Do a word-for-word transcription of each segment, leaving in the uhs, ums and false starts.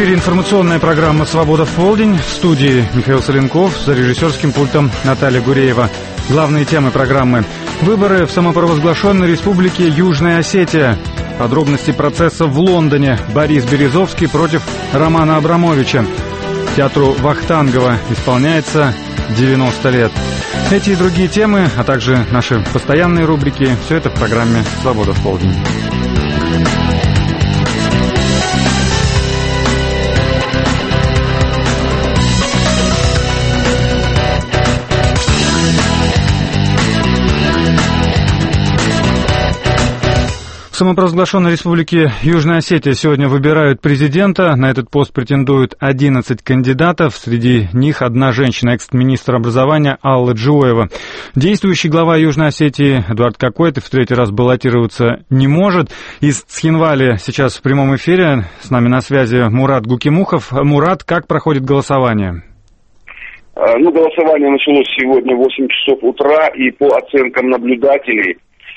эфире информационная программа «Свобода в полдень». В студии Михаил Соленков, за режиссерским пультом Наталья Гуреева. Главные темы программы. Выборы в самопровозглашенной республике Южная Осетия. Подробности процесса в Лондоне. Борис Березовский против Романа Абрамовича. Театру Вахтангова исполняется девяносто лет. Эти и другие темы, а также наши постоянные рубрики, все это в программе «Свобода в полдень». В самопровозглашенной республике Южная Осетия сегодня выбирают президента. На этот пост претендуют одиннадцать кандидатов. Среди них одна женщина, экс-министр образования Алла Джиоева. Действующий глава Южной Осетии Эдуард Какойтов в третий раз баллотироваться не может. Из Цхинвали сейчас в прямом эфире с нами на связи Мурат Гукимухов. Мурат, как проходит голосование? Ну, голосование началось сегодня в восемь часов утра, и по оценкам наблюдателей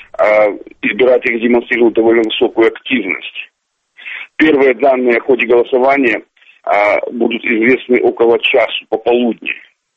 избиратели демонстрируют довольно высокую активность. Первые данные о ходе голосования а, будут известны около часу пополудни.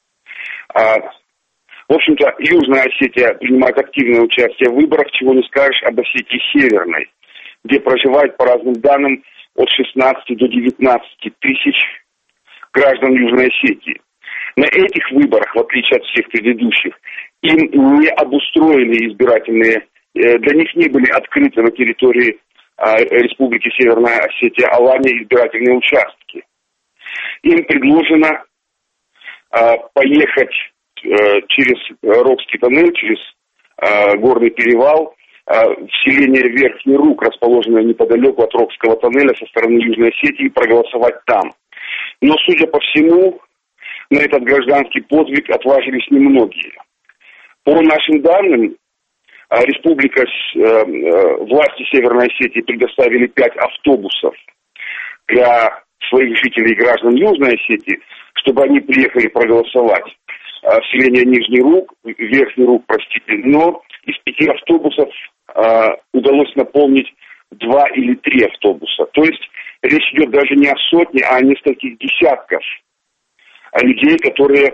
А, в общем-то, Южная Осетия принимает активное участие в выборах, чего не скажешь об Осетии Северной, где проживает, по разным данным, от шестнадцати до девятнадцати тысяч граждан Южной Осетии. На этих выборах, в отличие от всех предыдущих, им не обустроены избирательные, для них не были открыты на территории а, Республики Северная Осетия Алания избирательные участки. Им предложено а, поехать а, через Рокский тоннель, через а, горный перевал а, в селение Верхний Рук, расположенное неподалеку от Рокского тоннеля со стороны Южной Осетии, и проголосовать там. Но, судя по всему, на этот гражданский подвиг отважились немногие. По нашим данным, Республика, власти Северной Осетии предоставили пять автобусов для своих жителей и граждан Южной Осетии, чтобы они приехали проголосовать в селение Нижний Рук, Верхний Рук, простите. Но из пяти автобусов удалось наполнить два или три автобуса. То есть речь идет даже не о сотне, а о нескольких десятков людей, которые,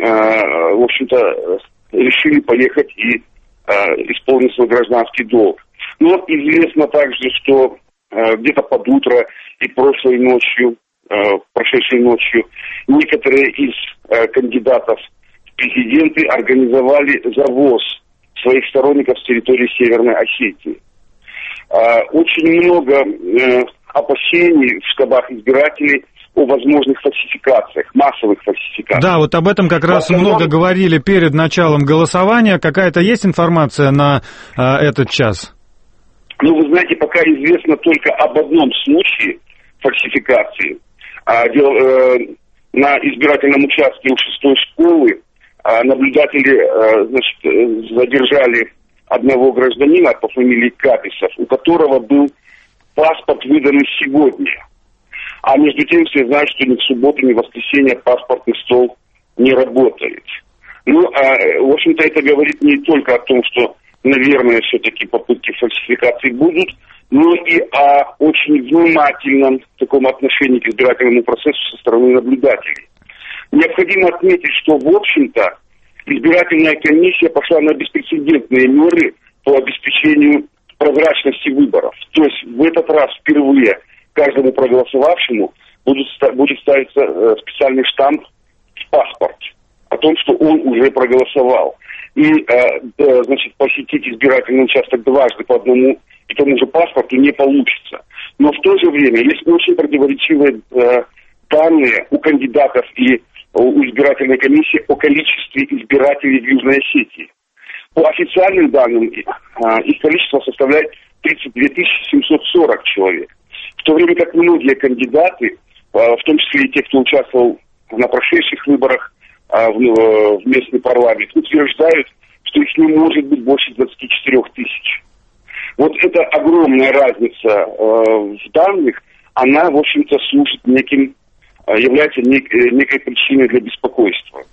в общем-то, решили поехать и исполнить свой гражданский долг. Но известно также, что э, где-то под утро и прошлой ночью, э, прошедшей ночью, некоторые из э, кандидатов в президенты организовали завоз своих сторонников с территории Северной Осетии. Э, очень много э, опасений в штабах избирателей о возможных фальсификациях, массовых фальсификациях. Да, вот об этом как раз основном... много говорили перед началом голосования. Какая-то есть информация на э, этот час? Ну, вы знаете, пока известно только об одном случае фальсификации. А, дел, э, на избирательном участке у шестой школы а, наблюдатели а, значит, задержали одного гражданина по фамилии Каписов, у которого был паспорт, выданный сегодня. А между тем все знают, что ни в субботу, ни в воскресенье паспортный стол не работает. Ну, а, в общем-то, это говорит не только о том, что, наверное, все-таки попытки фальсификации будут, но и о очень внимательном таком отношении к избирательному процессу со стороны наблюдателей. Необходимо отметить, что, в общем-то, избирательная комиссия пошла на беспрецедентные меры по обеспечению прозрачности выборов. То есть в этот раз впервые каждому проголосовавшему будет, будет ставиться э, специальный штамп в паспорт о том, что он уже проголосовал. И, э, э, значит, посетить избирательный участок дважды по одному и тому же паспорту не получится. Но в то же время есть очень противоречивые э, данные у кандидатов и у избирательной комиссии о количестве избирателей в Южной Осетии. По официальным данным, э, их количество составляет тридцать две тысячи семьсот сорок человек. В то время как многие кандидаты, в том числе и те, кто участвовал на прошедших выборах в местный парламент, утверждают, что их не может быть больше двадцати четырёх тысяч. Вот эта огромная разница в данных, она, в общем-то, служит неким, является некой причиной для беспокойства.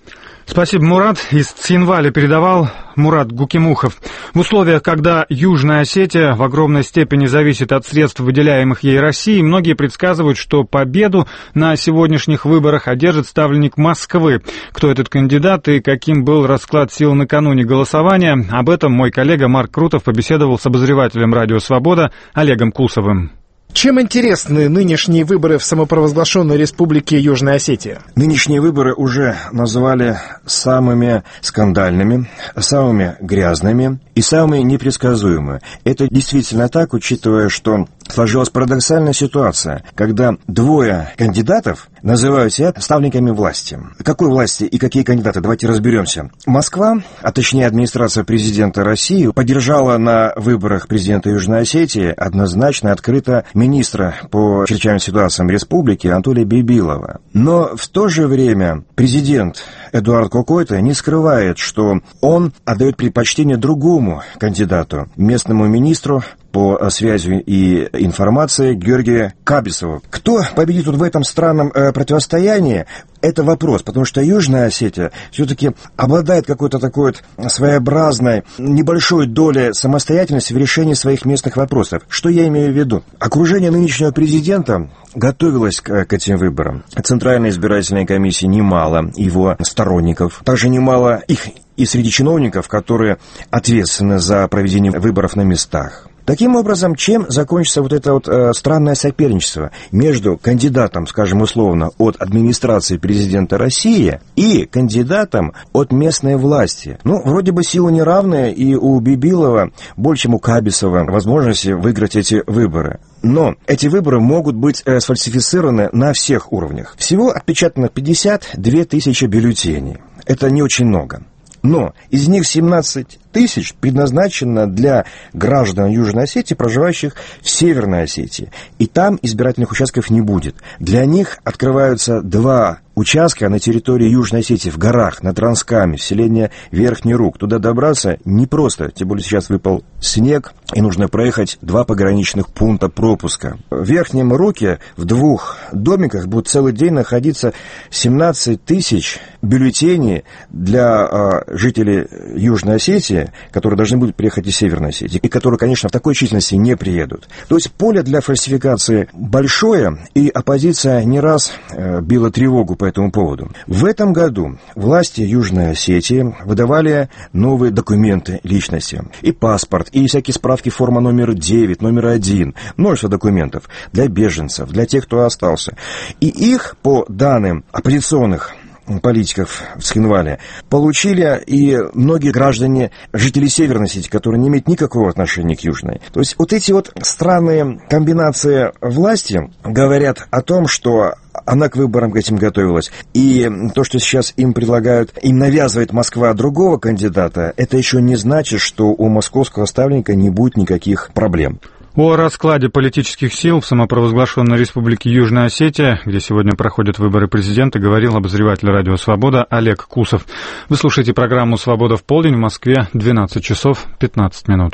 Спасибо, Мурат. Из Цхинваля передавал Мурат Гукимухов. В условиях, когда Южная Осетия в огромной степени зависит от средств, выделяемых ей Россией, многие предсказывают, что победу на сегодняшних выборах одержит ставленник Москвы. Кто этот кандидат и каким был расклад сил накануне голосования, об этом мой коллега Марк Крутов побеседовал с обозревателем «Радио Свобода» Олегом Кусовым. Чем интересны нынешние выборы в самопровозглашенной республике Южная Осетия? Нынешние выборы уже назвали самыми скандальными, самыми грязными и самыми непредсказуемыми. Это действительно так, учитывая, что сложилась парадоксальная ситуация, когда двое кандидатов называют себя ставленниками власти. Какой власти и какие кандидаты? Давайте разберемся. Москва, а точнее администрация президента России, поддержала на выборах президента Южной Осетии однозначно открыто министра по чрезвычайным ситуациям республики Анатолия Бибилова. Но в то же время президент Эдуард Кокойто не скрывает, что он отдает предпочтение другому кандидату, местному министру по связи и информации Георгию Кабисову. Кто победит вот в этом странном э, противостоянии? Это вопрос, потому что Южная Осетия все-таки обладает какой-то такой вот своеобразной небольшой долей самостоятельности в решении своих местных вопросов. Что я имею в виду? Окружение нынешнего президента готовилось к, к этим выборам. Центральной избирательной комиссии немало его сторонников, также немало их и среди чиновников, которые ответственны за проведение выборов на местах. Таким образом, чем закончится вот это вот э, странное соперничество между кандидатом, скажем условно, от администрации президента России и кандидатом от местной власти? Ну, вроде бы силы неравные, и у Бибилова больше, чем у Кабисова возможности выиграть эти выборы. Но эти выборы могут быть э, сфальсифицированы на всех уровнях. Всего отпечатано пятьдесят две тысячи бюллетеней. Это не очень много. Но из них семнадцать тысяч предназначено для граждан Южной Осетии, проживающих в Северной Осетии. И там избирательных участков не будет. Для них открываются два участка на территории Южной Осетии, в горах, на Транскаме, в селении Верхний Рук. Туда добраться непросто, тем более сейчас выпал снег, и нужно проехать два пограничных пункта пропуска. В Верхнем Руке в двух домиках будут целый день находиться семнадцать тысяч бюллетеней для э, жителей Южной Осетии, которые должны будут приехать из Северной Осетии, и которые, конечно, в такой численности не приедут. То есть поле для фальсификации большое, и оппозиция не раз э, била тревогу по этому поводу. В этом году власти Южной Осетии выдавали новые документы личности. И паспорт, и всякие справки форма номер девять, номер один. Множество документов для беженцев, для тех, кто остался. И их, по данным оппозиционных политиков в Цхинвале, получили и многие граждане, жители Северной Осетии, которые не имеют никакого отношения к Южной. То есть вот эти вот странные комбинации власти говорят о том, что она к выборам к этим готовилась. И то, что сейчас им предлагают, им навязывает Москва другого кандидата, это еще не значит, что у московского ставленника не будет никаких проблем. О раскладе политических сил в самопровозглашенной республике Южная Осетия, где сегодня проходят выборы президента, говорил обозреватель «Радио Свобода» Олег Кусов. Вы слушаете программу «Свобода в полдень», в Москве двенадцать часов пятнадцать минут.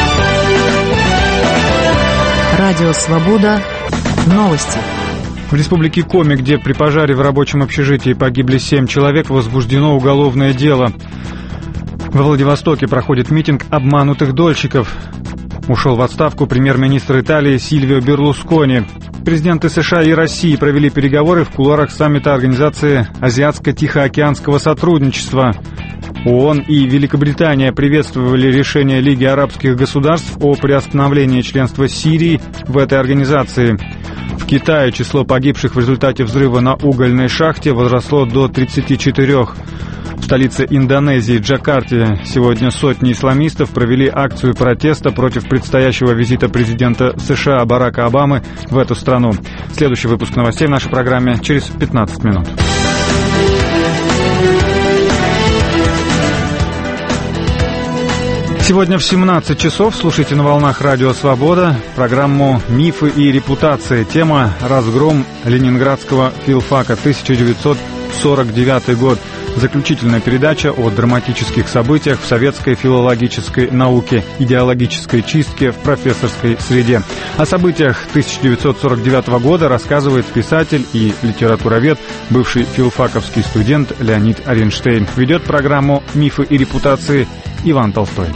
Радио Свобода. Новости. В республике Коми, где при пожаре в рабочем общежитии погибли семь человек, возбуждено уголовное дело. Во Владивостоке проходит митинг обманутых дольщиков. Ушел в отставку премьер-министр Италии Сильвио Берлускони. Президенты США и России провели переговоры в кулуарах саммита Организации Азиатско-Тихоокеанского сотрудничества. ООН и Великобритания приветствовали решение Лиги арабских государств о приостановлении членства Сирии в этой организации. В Китае число погибших в результате взрыва на угольной шахте возросло до тридцати четырёх. В столице Индонезии, Джакарте, сегодня сотни исламистов провели акцию протеста против предстоящего визита президента США Барака Обамы в эту страну. Следующий выпуск новостей в нашей программе через пятнадцать минут. Сегодня в семнадцать часов слушайте на волнах «Радио Свобода» программу «Мифы и репутации». Тема «Разгром Ленинградского филфака, тысяча девятьсот сорок девятый год». Заключительная передача о драматических событиях в советской филологической науке, идеологической чистке в профессорской среде. О событиях тысяча девятьсот сорок девятого года рассказывает писатель и литературовед, бывший филфаковский студент Леонид Аренштейн. Ведет программу «Мифы и репутации» Иван Толстой.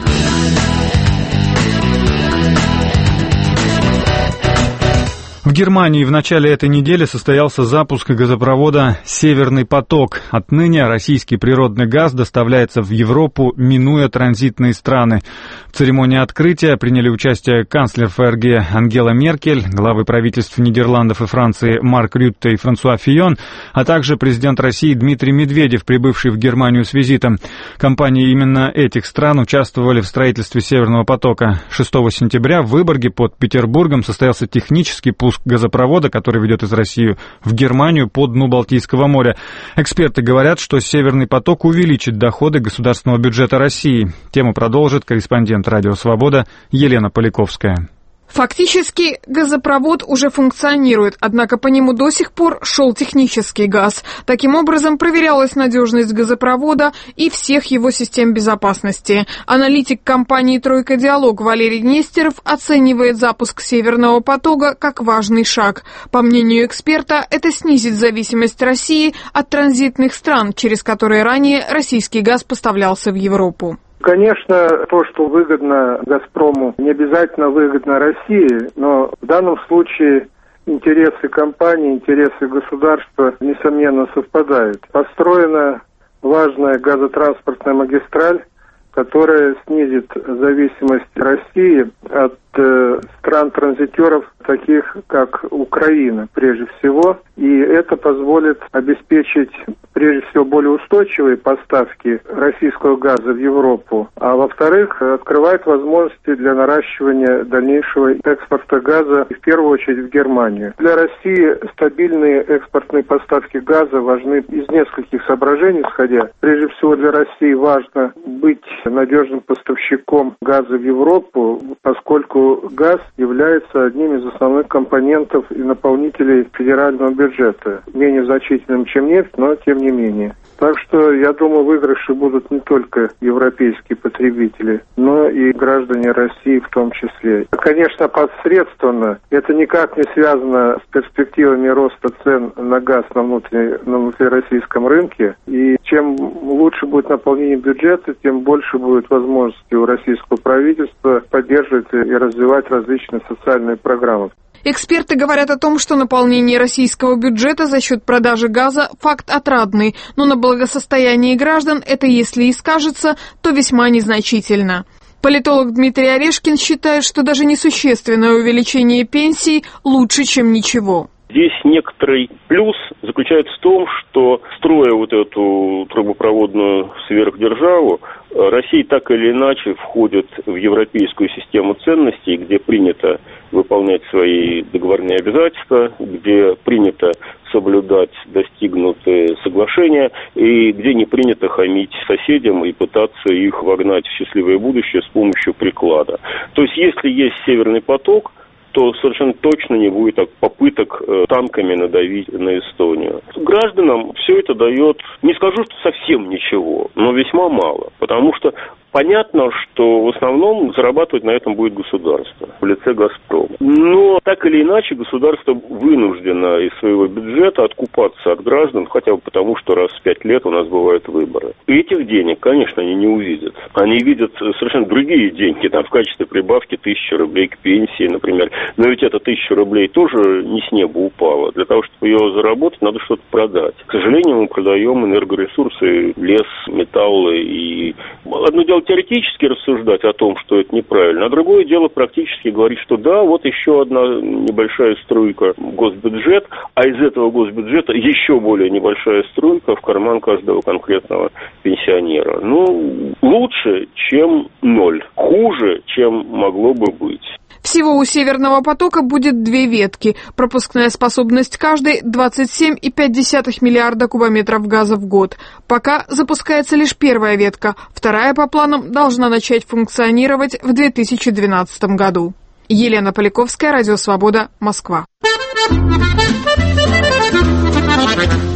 В Германии в начале этой недели состоялся запуск газопровода «Северный поток». Отныне российский природный газ доставляется в Европу, минуя транзитные страны. В церемонии открытия приняли участие канцлер ФРГ Ангела Меркель, главы правительств Нидерландов и Франции Марк Рютте и Франсуа Фийон, а также президент России Дмитрий Медведев, прибывший в Германию с визитом. Компании именно этих стран участвовали в строительстве «Северного потока». шестого сентября в Выборге под Петербургом состоялся технический пуск газопровода, который ведет из России в Германию по дну Балтийского моря. Эксперты говорят, что «Северный поток» увеличит доходы государственного бюджета России. Тему продолжит корреспондент «Радио Свобода» Елена Поляковская. Фактически газопровод уже функционирует, однако по нему до сих пор шел технический газ. Таким образом, проверялась надежность газопровода и всех его систем безопасности. Аналитик компании «Тройка Диалог» Валерий Нестеров оценивает запуск «Северного потока» как важный шаг. По мнению эксперта, это снизит зависимость России от транзитных стран, через которые ранее российский газ поставлялся в Европу. Конечно, то, что выгодно «Газпрому», не обязательно выгодно России, но в данном случае интересы компании, интересы государства, несомненно, совпадают. Построена важная газотранспортная магистраль, которая снизит зависимость России от э, стран-транзитеров, таких как Украина, прежде всего. И это позволит обеспечить, прежде всего, более устойчивые поставки российского газа в Европу, а во-вторых, открывает возможности для наращивания дальнейшего экспорта газа, в первую очередь в Германию. Для России стабильные экспортные поставки газа важны из нескольких соображений исходя. Прежде всего, для России важно быть надежным поставщиком газа в Европу, поскольку газ является одним из основных компонентов и наполнителей федерального бюджета. Менее значительным, чем нефть, но тем не менее. Так что, я думаю, выигрыши будут не только европейские потребители, но и граждане России в том числе. Конечно, посредственно. Это никак не связано с перспективами роста цен на газ на, внутренней, на внутрироссийском рынке. И чем лучше будет наполнение бюджета, тем больше будет возможности у российского правительства поддерживать и развивать различные социальные программы. Эксперты говорят о том, что наполнение российского бюджета за счет продажи газа – факт отрадный, но на благосостоянии граждан это, если и скажется, то весьма незначительно. Политолог Дмитрий Орешкин считает, что даже несущественное увеличение пенсий лучше, чем ничего. Здесь некоторый плюс заключается в том, что, строя вот эту трубопроводную сверхдержаву, Россия так или иначе входит в европейскую систему ценностей, где принято выполнять свои договорные обязательства, где принято соблюдать достигнутые соглашения и где не принято хамить соседям и пытаться их вогнать в счастливое будущее с помощью приклада. То есть, если есть «Северный поток», то совершенно точно не будет попыток э, танками надавить на Эстонию. Гражданам все это дает, не скажу, что совсем ничего, но весьма мало, потому что понятно, что в основном зарабатывать на этом будет государство в лице «Газпрома». Но так или иначе государство вынуждено из своего бюджета откупаться от граждан, хотя бы потому, что раз в пять лет у нас бывают выборы. И этих денег, конечно, они не увидят. Они видят совершенно другие деньги, там, в качестве прибавки тысячи рублей к пенсии, например. Но ведь эта тысяча рублей тоже не с неба упала. Для того, чтобы ее заработать, надо что-то продать. К сожалению, мы продаем энергоресурсы, лес, металлы. И одно дело теоретически рассуждать о том, что это неправильно, а другое дело практически говорить, что да, вот еще одна небольшая струйка в госбюджет, а из этого госбюджета еще более небольшая струйка в карман каждого конкретного пенсионера. Ну, лучше, чем ноль. Хуже, чем могло бы быть. Всего у «Северного потока» будет две ветки. Пропускная способность каждой – двадцать семь и пять десятых миллиарда кубометров газа в год. Пока запускается лишь первая ветка. Вторая, по планам, должна начать функционировать в две тысячи двенадцатом году. Елена Поляковская, Радио Свобода, Москва.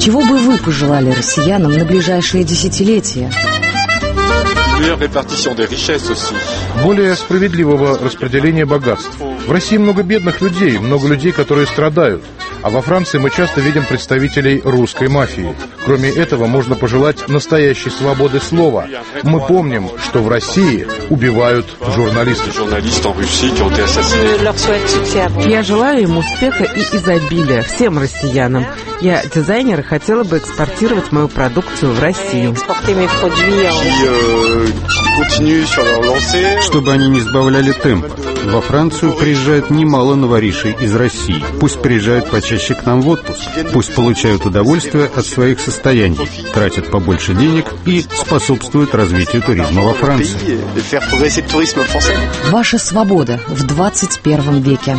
Чего бы вы пожелали россиянам на ближайшие десятилетия? Более справедливого распределения богатств. В России много бедных людей, много людей, которые страдают. А во Франции мы часто видим представителей русской мафии. Кроме этого, можно пожелать настоящей свободы слова. Мы помним, что в России убивают журналистов. Я желаю им успеха и изобилия всем россиянам. Я дизайнер и хотела бы экспортировать мою продукцию в Россию. Чтобы они не сбавляли темпа. Во Францию приезжают немало новоришей из России. Пусть приезжают почаще к нам в отпуск. Пусть получают удовольствие от своих состояний, тратят побольше денег и способствуют развитию туризма во Франции. Ваша свобода в двадцать первом веке.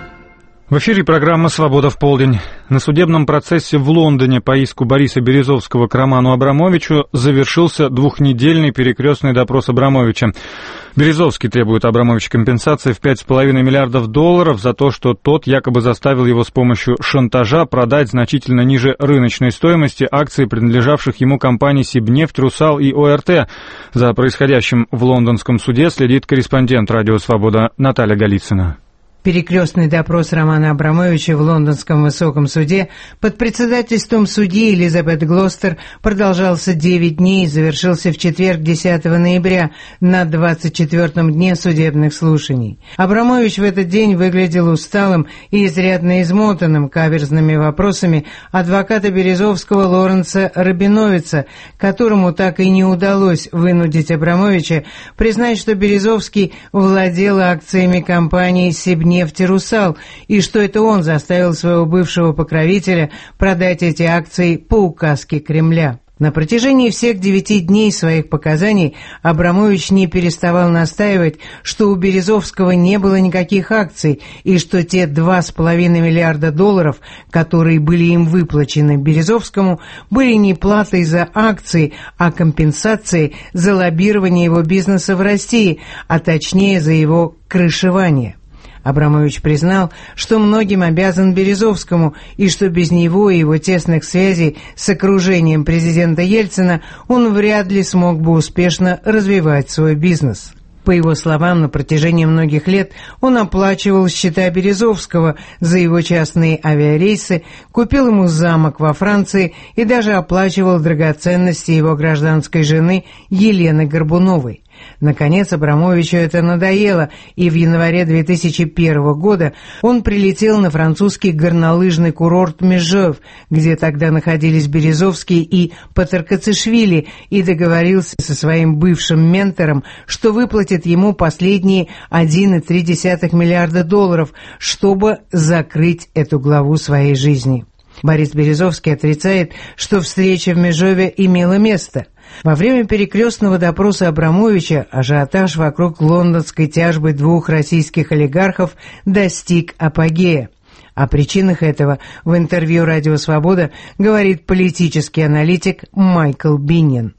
В эфире программа «Свобода в полдень». На судебном процессе в Лондоне по иску Бориса Березовского к Роману Абрамовичу завершился двухнедельный перекрестный допрос Абрамовича. Березовский требует Абрамовича компенсации в пять с половиной миллиардов долларов за то, что тот якобы заставил его с помощью шантажа продать значительно ниже рыночной стоимости акции, принадлежавших ему компании «Сибнефть», «Русал» и ОРТ. За происходящим в лондонском суде следит корреспондент «Радио Свобода» Наталья Голицына. Перекрестный допрос Романа Абрамовича в лондонском высоком суде под председательством судьи Элизабет Глостер продолжался девять дней и завершился в четверг, десятого ноября, на двадцать четвёртом дне судебных слушаний. Абрамович в этот день выглядел усталым и изрядно измотанным каверзными вопросами адвоката Березовского Лоренса Рабиновица, которому так и не удалось вынудить Абрамовича признать, что Березовский владел акциями компании «Сибнефть» «Нефть» и «Русал», и что это он заставил своего бывшего покровителя продать эти акции по указке Кремля. На протяжении всех девяти дней своих показаний Абрамович не переставал настаивать, что у Березовского не было никаких акций, и что те два с половиной миллиарда долларов, которые были им выплачены Березовскому, были не платой за акции, а компенсацией за лоббирование его бизнеса в России, а точнее за его крышевание. Абрамович признал, что многим обязан Березовскому и что без него и его тесных связей с окружением президента Ельцина он вряд ли смог бы успешно развивать свой бизнес. По его словам, на протяжении многих лет он оплачивал счета Березовского за его частные авиарейсы, купил ему замок во Франции и даже оплачивал драгоценности его гражданской жены Елены Горбуновой. Наконец, Абрамовичу это надоело, и в январе две тысячи первого года он прилетел на французский горнолыжный курорт Межов, где тогда находились Березовский и Патаркацишвили, и договорился со своим бывшим ментором, что выплатит ему последние один и три десятых миллиарда долларов, чтобы закрыть эту главу своей жизни. Борис Березовский отрицает, что встреча в Межове имела место. Во время перекрестного допроса Абрамовича ажиотаж вокруг лондонской тяжбы двух российских олигархов достиг апогея. О причинах этого в интервью «Радио Свобода» говорит политический аналитик Майкл Биннин.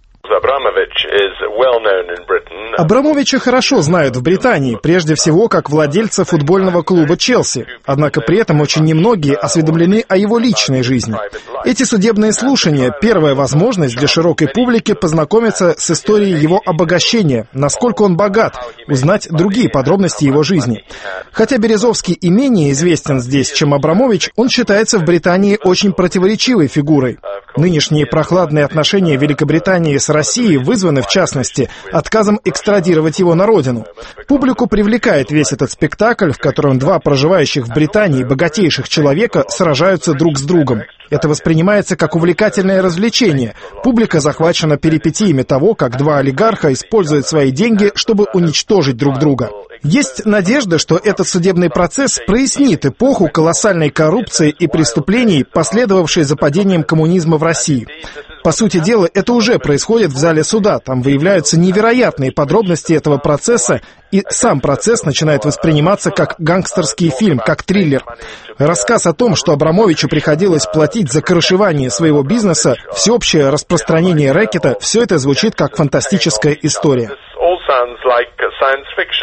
Абрамовича хорошо знают в Британии, прежде всего как владельца футбольного клуба «Челси». Однако при этом очень немногие осведомлены о его личной жизни. Эти судебные слушания – первая возможность для широкой публики познакомиться с историей его обогащения, насколько он богат, узнать другие подробности его жизни. Хотя Березовский и менее известен здесь, чем Абрамович, он считается в Британии очень противоречивой фигурой. Нынешние прохладные отношения Великобритании с Россией вызваны, в частности, отказом экстрадировать его на родину. Публику привлекает весь этот спектакль, в котором два проживающих в Британии богатейших человека сражаются друг с другом. Это воспринимается как увлекательное развлечение. Публика захвачена перипетиями того, как два олигарха используют свои деньги, чтобы уничтожить друг друга. Есть надежда, что этот судебный процесс прояснит эпоху колоссальной коррупции и преступлений, последовавшей за падением коммунизма в России. По сути дела, это уже происходит в зале суда. Там выявляются невероятные подробности этого процесса, и сам процесс начинает восприниматься как гангстерский фильм, как триллер. Рассказ о том, что Абрамовичу приходилось платить за крышевание своего бизнеса, всеобщее распространение рэкета, все это звучит как фантастическая история.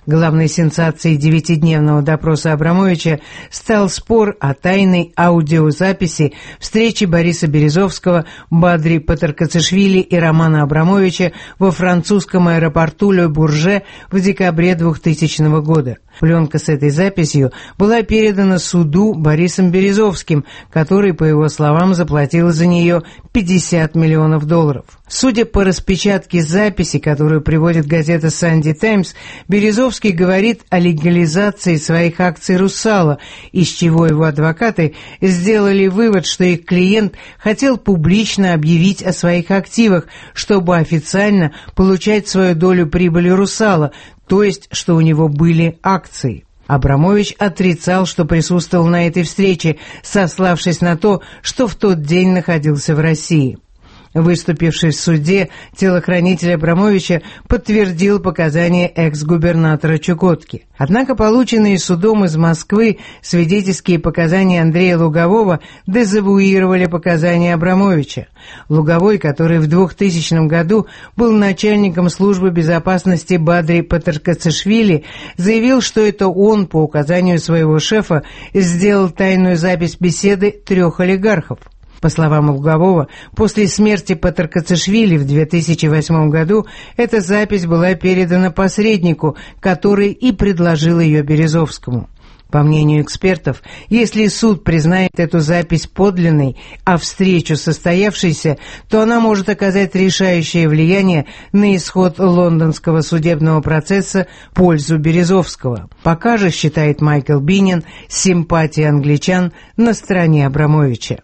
Главной сенсацией девятидневного допроса Абрамовича стал спор о тайной аудиозаписи встречи Бориса Березовского, Бадри Патаркацишвили и Романа Абрамовича во французском аэропорту Ле Бурже в декабре двухтысячного года. Пленка с этой записью была передана суду Борисом Березовским, который, по его словам, заплатил за нее пятьдесят миллионов долларов. Судя по распечатке записи, которую приводит газета «Санди Таймс», Березовский говорит о легализации своих акций «Русала», из чего его адвокаты сделали вывод, что их клиент хотел публично объявить о своих активах, чтобы официально получать свою долю прибыли «Русала», то есть, что у него были акции. Абрамович отрицал, что присутствовал на этой встрече, сославшись на то, что в тот день находился в России. Выступивший в суде, телохранитель Абрамовича подтвердил показания экс-губернатора Чукотки. Однако полученные судом из Москвы свидетельские показания Андрея Лугового дезавуировали показания Абрамовича. Луговой, который в двухтысячном году был начальником службы безопасности Бадри Патаркацишвили, заявил, что это он по указанию своего шефа сделал тайную запись беседы трех олигархов. По словам Лугового, после смерти Патаркацишвили в две тысячи восьмом году эта запись была передана посреднику, который и предложил ее Березовскому. По мнению экспертов, если суд признает эту запись подлинной, а встречу состоявшейся, то она может оказать решающее влияние на исход лондонского судебного процесса в пользу Березовского. Пока же, считает Майкл Бинин, симпатии англичан на стороне Абрамовича.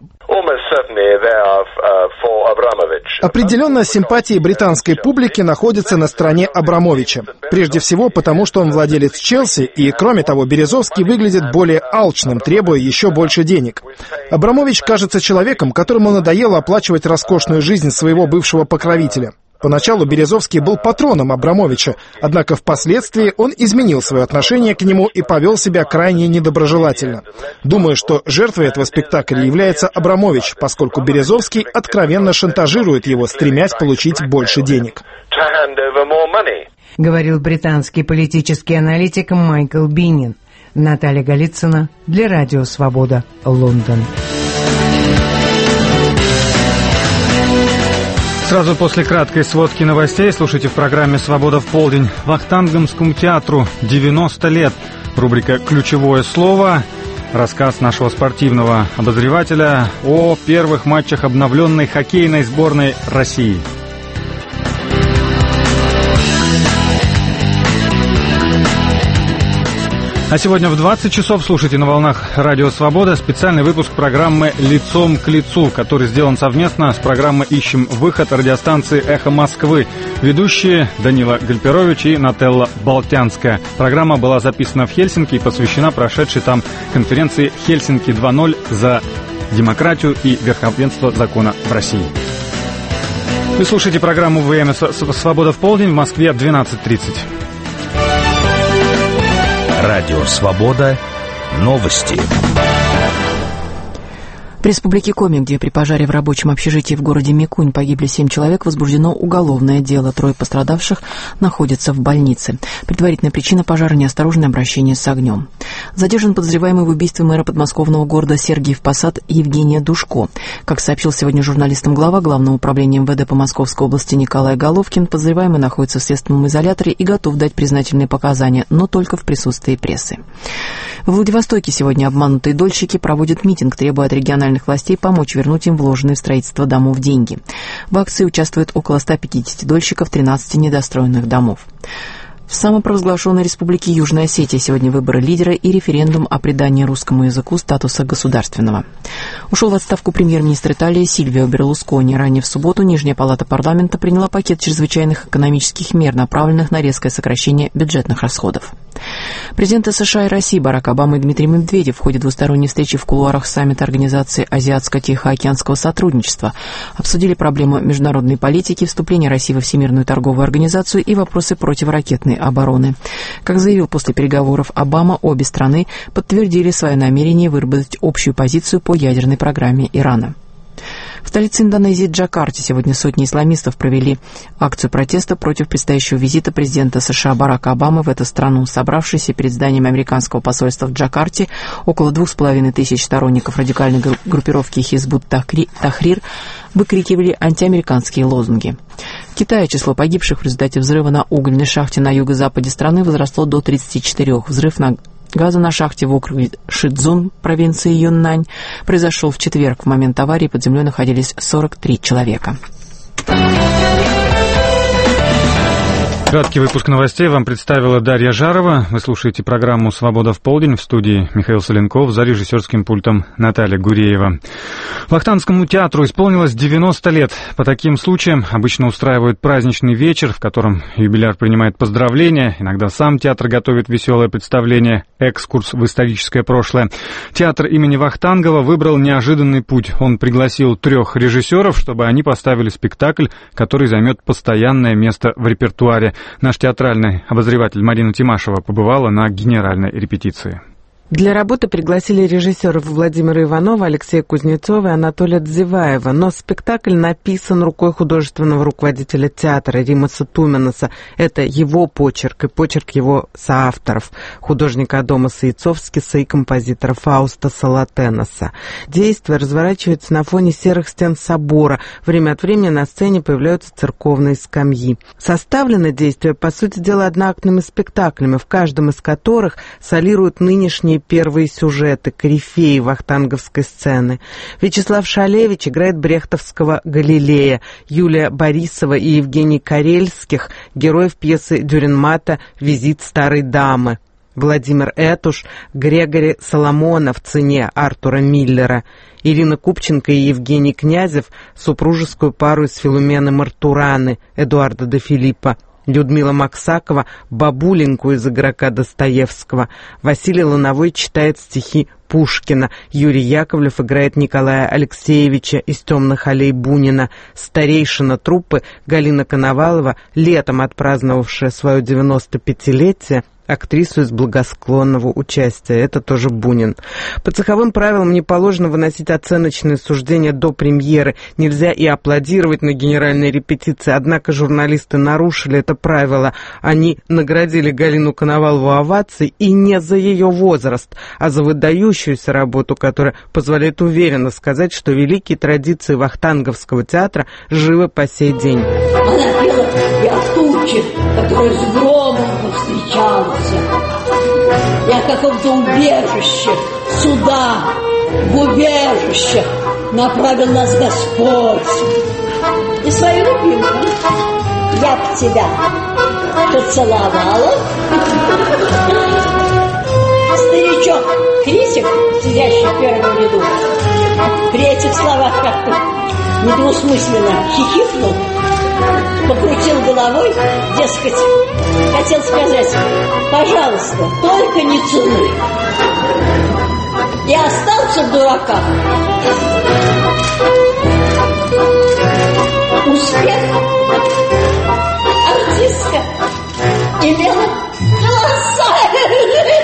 Определенно, симпатии британской публики находятся на стороне Абрамовича. Прежде всего, потому что он владелец Челси, и, кроме того, Березовский выглядит более алчным, требуя еще больше денег. Абрамович кажется человеком, которому надоело оплачивать роскошную жизнь своего бывшего покровителя. Поначалу Березовский был патроном Абрамовича, однако впоследствии он изменил свое отношение к нему и повел себя крайне недоброжелательно. Думаю, что жертвой этого спектакля является Абрамович, поскольку Березовский откровенно шантажирует его, стремясь получить больше денег. Говорил британский политический аналитик Майкл Бинин. Наталья Голицына для Радио Свобода, Лондон. Сразу после краткой сводки новостей слушайте в программе «Свобода в полдень». Вахтангомскому театру девяносто лет. Рубрика «Ключевое слово». Рассказ нашего спортивного обозревателя о первых матчах обновленной хоккейной сборной России. А сегодня в двадцать часов слушайте на волнах Радио Свобода специальный выпуск программы «Лицом к лицу», который сделан совместно с программой «Ищем выход» радиостанции «Эхо Москвы». Ведущие Данила Гальперович и Нателла Болтянская. Программа была записана в Хельсинки и посвящена прошедшей там конференции «Хельсинки два ноль за демократию и верховенство закона в России». Вы слушаете программу «ВМ Свобода в полдень» в Москве в двенадцать тридцать. Радио Свобода. Новости. В Республике Коми, где при пожаре в рабочем общежитии в городе Микунь погибли семь человек, возбуждено уголовное дело. Трое пострадавших находятся в больнице. Предварительная причина пожара — неосторожное обращение с огнем. Задержан подозреваемый в убийстве мэра подмосковного города Сергиев Посад Евгения Душко. Как сообщил сегодня журналистам глава Главного управления эм вэ дэ по Московской области Николай Головкин, подозреваемый находится в следственном изоляторе и готов дать признательные показания, но только в присутствии прессы. В Владивостоке сегодня обманутые дольщики проводят митинг, требуя от региональных властей помочь вернуть им вложенные в строительство домов деньги. В акции участвует около ста пятидесяти дольщиков тринадцати недостроенных домов. В самопровозглашенной республике Южная Осетия сегодня выборы лидера и референдум о придании русскому языку статуса государственного. Ушел в отставку премьер-министр Италии Сильвио Берлускони. Ранее в субботу Нижняя палата парламента приняла пакет чрезвычайных экономических мер, направленных на резкое сокращение бюджетных расходов. Президенты США и России Барак Обама и Дмитрий Медведев в ходе двусторонней встречи в кулуарах саммита Организации Азиатско-Тихоокеанского сотрудничества обсудили проблему международной политики, вступление России во Всемирную торговую организацию и вопросы противоракетной обороны. Как заявил после переговоров Обама, обе страны подтвердили свое намерение выработать общую позицию по ядерной программе Ирана. В столице Индонезии Джакарте сегодня сотни исламистов провели акцию протеста против предстоящего визита президента США Барака Обамы в эту страну. Собравшиеся перед зданием американского посольства в Джакарте около двух с половиной тысяч сторонников радикальной группировки Хизбут Тахрир выкрикивали антиамериканские лозунги. В Китае число погибших в результате взрыва на угольной шахте на юго-западе страны возросло до тридцати четырёх. Взрыв на газа на шахте в округе Шицзун, провинции Юннань, произошел в четверг. В момент аварии под землей находились сорок три человека. Краткий выпуск новостей вам представила Дарья Жарова. Вы слушаете программу «Свобода в полдень». В студии Михаил Соленков, за режиссерским пультом Наталья Гуреева. Вахтангскому театру исполнилось девяносто лет. По таким случаям обычно устраивают праздничный вечер, в котором юбиляр принимает поздравления. Иногда сам театр готовит веселое представление, экскурс в историческое прошлое. Театр имени Вахтангова выбрал неожиданный путь. Он пригласил трех режиссеров, чтобы они поставили спектакль, который займет постоянное место в репертуаре. Наш театральный обозреватель Марина Тимашева побывала на генеральной репетиции. Для работы пригласили режиссеров Владимира Иванова, Алексея Кузнецова и Анатолия Дзеваева, но спектакль написан рукой художественного руководителя театра Римаса Туменаса. Это его почерк и почерк его соавторов, художника Адомаса Яцовскиса и композитора Фауста Салатеноса. Действие разворачивается на фоне серых стен собора. Время от времени на сцене появляются церковные скамьи. Составлено действие, по сути дела, одноактными спектаклями, в каждом из которых солируют нынешние первые сюжеты, корифеи вахтанговской сцены. Вячеслав Шалевич играет брехтовского Галилея, Юлия Борисова и Евгений Карельских — героев пьесы Дюренмата «Визит старой дамы». Владимир Этуш — Грегори Соломона в «Цене» Артура Миллера. Ирина Купченко и Евгений Князев — супружескую пару из Филумены Мартураны Эдуарда де Филиппа. Людмила Максакова — бабуленьку из игрока Достоевского. Василий Лановой читает стихи Пушкина. Юрий Яковлев играет Николая Алексеевича из «Темных аллей» Бунина. Старейшина труппы Галина Коновалова, летом отпраздновавшая свое девяносто пятилетие, актрису из «Благосклонного участия». Это тоже Бунин. По цеховым правилам не положено выносить оценочные суждения до премьеры. Нельзя и аплодировать на генеральной репетиции. Однако журналисты нарушили это правило. Они наградили Галину Коновалову овацией и не за ее возраст, а за выдающуюся работу, которая позволяет уверенно сказать, что великие традиции вахтанговского театра живы по сей день. Она пела и о туче, которая с громом повстречалась, и о каком-то убежище, суда, в убежище направил нас Господь. И свою любимку я б тебя поцеловала. Старичок Крисик, сидящий в первом ряду, при этих словах как-то недвусмысленно хихикнул, покрутил головой, дескать, хотел сказать: пожалуйста, только не целуй. И остался в дураках. Успех. Артистка имела колоссальный.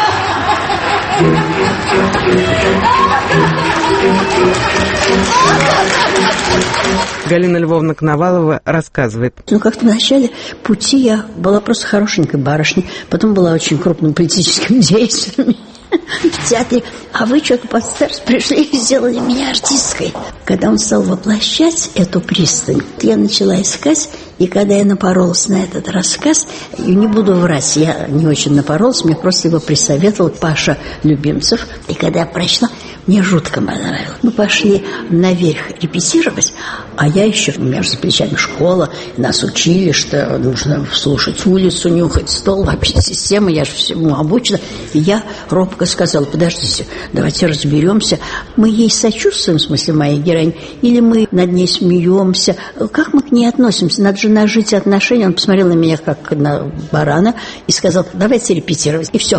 Галина Львовна Коновалова рассказывает. Ну, как-то в начале пути я была просто хорошенькой барышней, потом была очень крупным политическим деятелем в театре. А вы что-то под старость пришли и сделали меня артисткой. Когда он стал воплощать эту пристань, я начала искать, и когда я напоролась на этот рассказ, и не буду врать, я не очень напоролась, мне просто его присоветовал Паша Любимцев. И когда я прочла, мне жутко понравилось. Мы пошли наверх репетировать, а я еще, у меня же за плечами школа, нас учили, что нужно слушать улицу, нюхать стол, вообще система, я же всему обучена. И я робко сказала: подождите, давайте разберемся, мы ей сочувствуем, в смысле моей героини, или мы над ней смеемся, как мы к ней относимся, надо же нажить отношения. Он посмотрел на меня как на барана и сказал: давайте репетировать, и все. В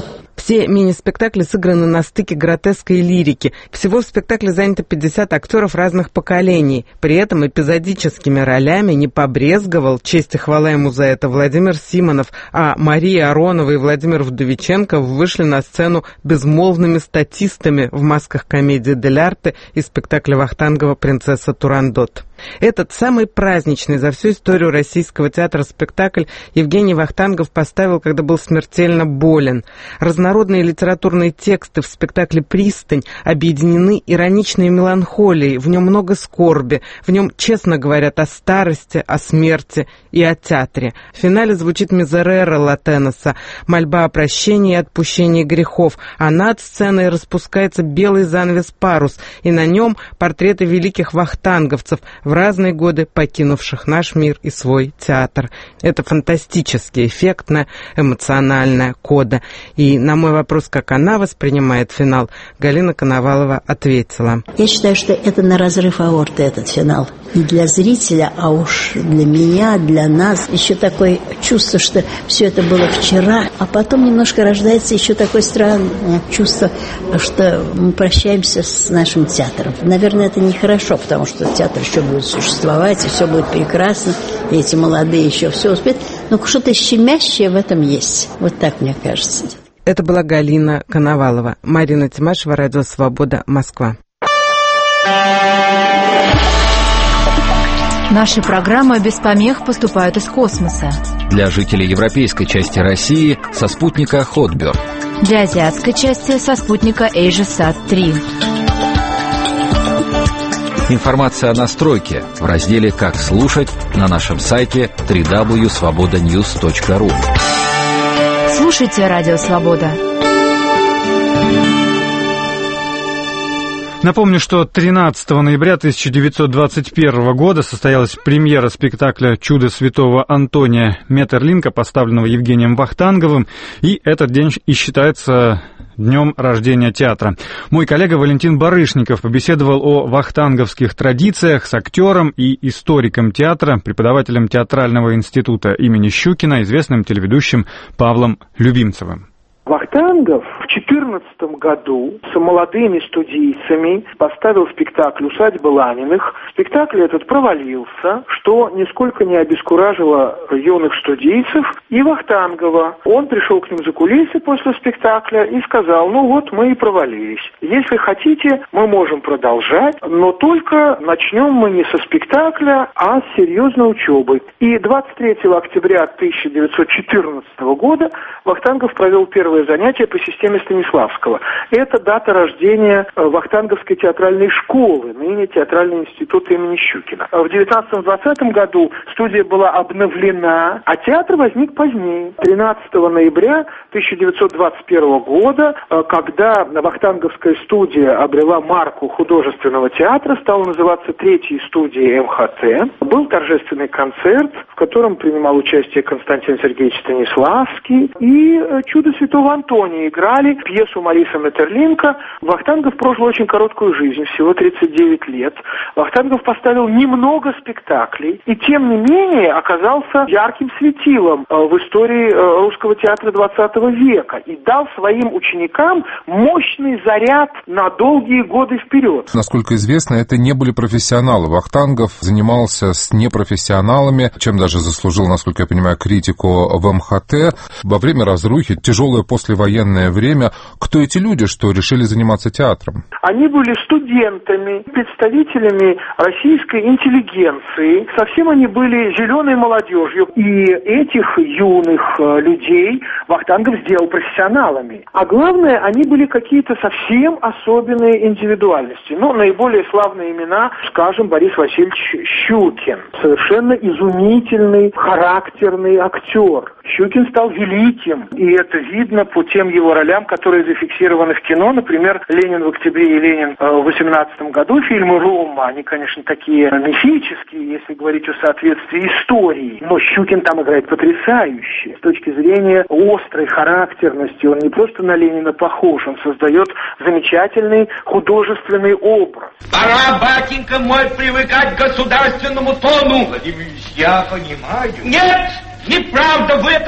Все мини-спектакли сыграны на стыке гротеска и лирики. Всего в спектакле занято пятьдесят актеров разных поколений. При этом эпизодическими ролями не побрезговал, честь и хвала ему за это, Владимир Симонов, а Мария Аронова и Владимир Вдовиченко вышли на сцену безмолвными статистами в масках комедии «Дель Арте» и спектакля Вахтангова «Принцесса Турандот». Этот самый праздничный за всю историю российского театра спектакль Евгений Вахтангов поставил, когда был смертельно болен. Разнородные литературные тексты в спектакле «Пристань» объединены ироничной меланхолией, в нем много скорби, в нем честно говорят о старости, о смерти и о театре. В финале звучит «Мизерера» Латеноса, мольба о прощении и отпущении грехов, а над сценой распускается белый занавес «Парус», и на нем портреты великих вахтанговцев, в разные годы покинувших наш мир и свой театр. Это фантастически эффектная, эмоциональная кода. И на мой вопрос, как она воспринимает финал, Галина Коновалова ответила. Я считаю, что это на разрыв аорты, этот финал. И для зрителя, а уж для меня, для нас, еще такое чувство, что все это было вчера, а потом немножко рождается еще такое странное чувство, что мы прощаемся с нашим театром. Наверное, это нехорошо, потому что театр еще будет существовать, и все будет прекрасно, и эти молодые еще все успеют. Но что-то щемящее в этом есть. Вот так мне кажется. Это была Галина Коновалова. Марина Тимашева, Радио Свобода, Москва. Наши программы без помех поступают из космоса. Для жителей европейской части России со спутника Хотберг. Для азиатской части со спутника AsiaSat три. Информация о настройке в разделе «Как слушать» на нашем сайте дабл-ю дабл ю дабл ю точка свобода ньюс точка ру. Слушайте Радио Свобода. Напомню, что тринадцатого ноября тысяча девятьсот двадцать первого года состоялась премьера спектакля «Чудо святого Антония Метерлинка», поставленного Евгением Вахтанговым, и этот день и считается днем рождения театра. Мой коллега Валентин Барышников побеседовал о вахтанговских традициях с актером и историком театра, преподавателем театрального института имени Щукина, известным телеведущим Павлом Любимцевым. Вахтангов в четырнадцатом году с молодыми студийцами поставил спектакль «Усадьба Ланиных». Спектакль этот провалился, что нисколько не обескуражило юных студийцев и Вахтангова. Он пришел к ним за кулисы после спектакля и сказал: ну вот, мы и провалились. Если хотите, мы можем продолжать, но только начнем мы не со спектакля, а с серьезной учебы. И двадцать третьего октября тысяча девятьсот четырнадцатого года Вахтангов провел первое занятие по системе Станиславского. Это дата рождения Вахтанговской театральной школы, ныне Театральный институт имени Щукина. В девятнадцатом-двадцатом году студия была обновлена, а театр возник позднее, тринадцатого ноября тысяча девятьсот двадцать первого года, когда Вахтанговская студия обрела марку художественного театра, стала называться Третьей студией эм ха тэ. Был торжественный концерт, в котором принимал участие Константин Сергеевич Станиславский, и «Чудо святого Антония» играли пьесу Мариса Метерлинка. Вахтангов прожил очень короткую жизнь, всего тридцать девять лет. Вахтангов поставил немного спектаклей, и тем не менее оказался ярким светилом в истории русского театра двадцатого века и дал своим ученикам мощный заряд на долгие годы вперед. Насколько известно, это не были профессионалы. Вахтангов занимался с непрофессионалами, чем даже заслужил, насколько я понимаю, критику в эм ха тэ. Во время разрухи, тяжелое послевоенное время, кто эти люди, что решили заниматься театром? Они были студентами, представителями российской интеллигенции. Совсем они были зеленой молодежью. И этих юных людей Вахтангов сделал профессионалами. А главное, они были какие-то совсем особенные индивидуальности. Ну, наиболее славные имена, скажем, Борис Васильевич Щукин. Совершенно изумительный, характерный актер. Щукин стал великим, и это видно по тем его ролям, которые зафиксированы в кино. Например, «Ленин в октябре» и «Ленин в восемнадцатом году», фильмы Рома, они, конечно, такие мифические, если говорить о соответствии истории. Но Щукин там играет потрясающе. С точки зрения острой характерности, он не просто на Ленина похож, он создает замечательный художественный образ. Пора, батенька мой, привыкать к государственному тону. Владимир Ильич, я понимаю. Нет! Неправда, вы этого не понимаете.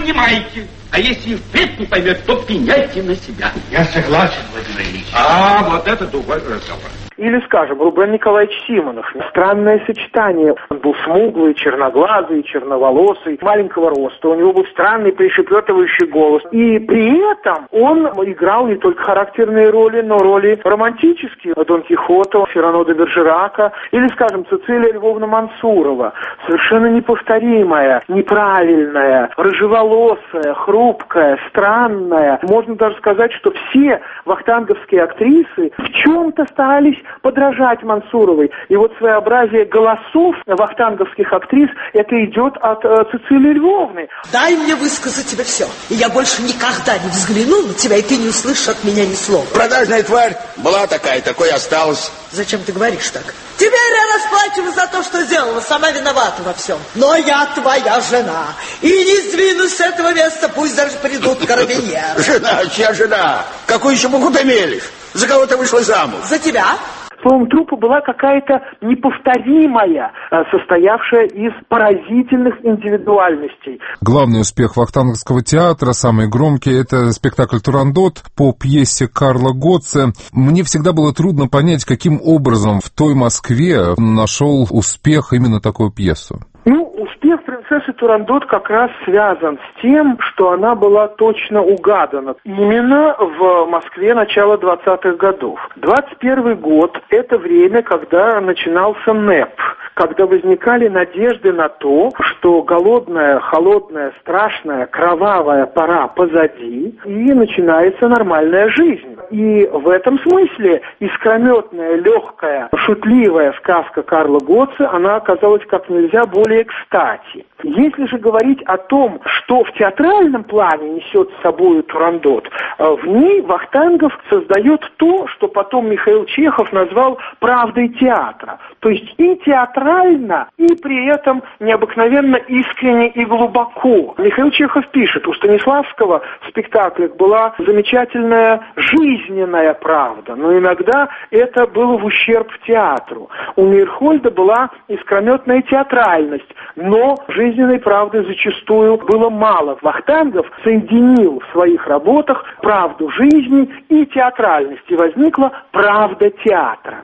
понимаете. А если и впредь не поймет, то пеняйте на себя. Я согласен, Владимир Ильич. А, вот это другой разговор. Или, скажем, Рубен Николаевич Симонов. Странное сочетание. Он был смуглый, черноглазый, черноволосый, маленького роста. У него был странный пришепетывающий голос. И при этом он играл не только характерные роли, но роли романтические. Дон Кихота, Сирано де Бержерака. Или, скажем, Цицилия Львовна Мансурова. Совершенно неповторимая, неправильная, рыжеволосая, хрупкая, странная. Можно даже сказать, что все вахтанговские актрисы в чем-то старались подражать Мансуровой. И вот своеобразие голосов вахтанговских актрис, это идет от э, Цицилии Львовны. Дай мне высказать тебе все, и я больше никогда не взгляну на тебя, и ты не услышишь от меня ни слова. Продажная тварь была такая, такой осталась. Зачем ты говоришь так? Теперь я расплачиваюсь за то, что сделала, сама виновата во всем. Но я твоя жена, и не сдвинусь с этого места, пусть даже придут карабинеры. Жена? Чья жена? Какую еще богу ты мелешь? За кого ты вышла замуж? За тебя. Словом, труппа была какая-то неповторимая, состоявшая из поразительных индивидуальностей. Главный успех вахтанговского театра, самый громкий, это спектакль «Турандот» по пьесе Карла Готце. Мне всегда было трудно понять, каким образом в той Москве нашел успех именно такую пьесу. Ну, успех принцессы Турандот как раз связан с тем, что она была точно угадана. Именно в Москве начала двадцатых годов. двадцать первый год – это время, когда начинался НЭП, когда возникали надежды на то, что голодная, холодная, страшная, кровавая пора позади, и начинается нормальная жизнь. И в этом смысле искрометная, легкая, шутливая сказка Карла Готце, она оказалась как нельзя более кстати. Если же говорить о том, что в театральном плане несет с собой Турандот, в ней Вахтангов создает то, что потом Михаил Чехов назвал правдой театра. То есть и театрально, и при этом необыкновенно искренне и глубоко. Михаил Чехов пишет, у Станиславского в спектаклях была замечательная жизненная правда, но иногда это было в ущерб театру. У Мейрхольда была искрометная театральность, но жизненной правды зачастую было мало. Вахтангов соединил в своих работах правду жизни и театральность, и возникла правда театра.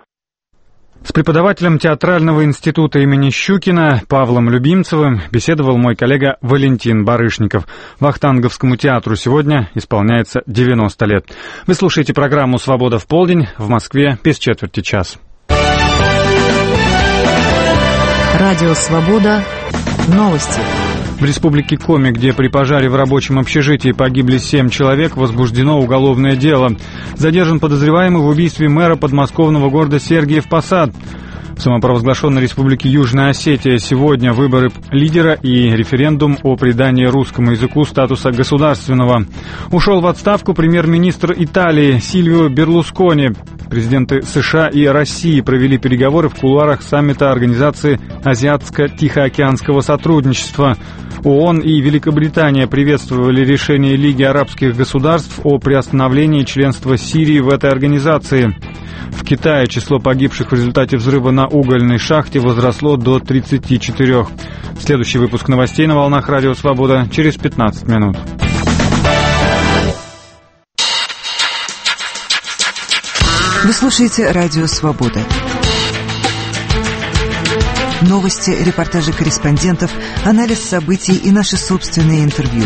С преподавателем театрального института имени Щукина Павлом Любимцевым беседовал мой коллега Валентин Барышников. Вахтанговскому театру сегодня исполняется девяносто лет. Вы слушаете программу «Свобода в полдень», в Москве без четверти час. Радио «Свобода». Новости. В республике Коми, где при пожаре в рабочем общежитии погибли семь человек, возбуждено уголовное дело. Задержан подозреваемый в убийстве мэра подмосковного города Сергиев Посад. В самопровозглашенной республике Южная Осетия сегодня выборы лидера и референдум о придании русскому языку статуса государственного. Ушел в отставку премьер-министр Италии Сильвио Берлускони. Президенты США и России провели переговоры в кулуарах саммита Организации Азиатско-Тихоокеанского сотрудничества. ООН и Великобритания приветствовали решение Лиги арабских государств о приостановлении членства Сирии в этой организации. В Китае число погибших в результате взрыва на угольной шахте возросло до тридцати четырёх. Следующий выпуск новостей на волнах Радио Свобода через пятнадцать минут. Вы слушаете Радио Свобода. Новости, репортажи корреспондентов, анализ событий и наши собственные интервью.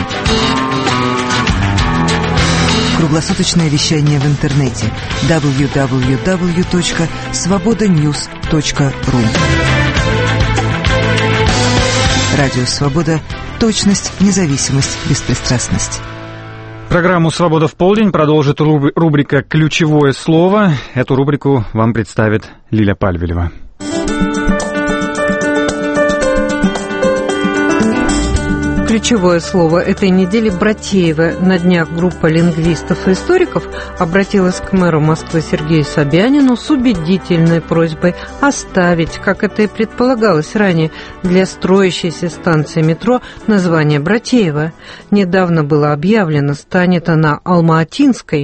Круглосуточное вещание в интернете дабл ю дабл ю дабл ю точка свобода ньюс точка ру. Радио Свобода. Точность, независимость, беспристрастность. Программу «Свобода в полдень» продолжит рубрика «Ключевое слово». Эту рубрику вам представит Лиля Пальвелева. Ключевое слово этой недели Братеева. На днях группа лингвистов и историков обратилась к мэру Москвы Сергею Собянину с убедительной просьбой оставить, как это и предполагалось ранее, для строящейся станции метро название Братеева. Недавно было объявлено, станет она Алма-Атинской.